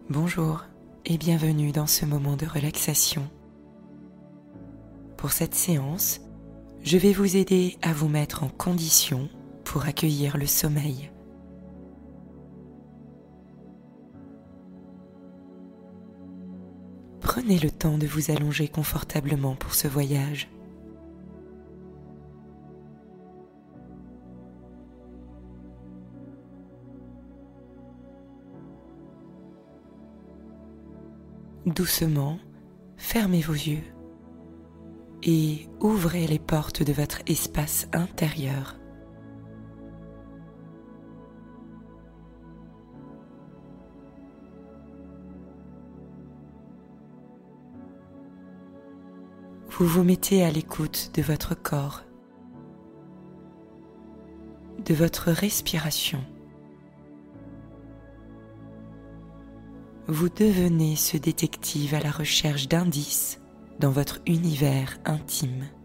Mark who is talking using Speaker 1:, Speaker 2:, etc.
Speaker 1: Bonjour et bienvenue dans ce moment de relaxation. Pour cette séance, je vais vous aider à vous mettre en condition pour accueillir le sommeil. Prenez le temps de vous allonger confortablement pour ce voyage. Doucement, fermez vos yeux et ouvrez les portes de votre espace intérieur. Vous vous mettez à l'écoute de votre corps, de votre respiration. Vous devenez ce détective à la recherche d'indices dans votre univers intime.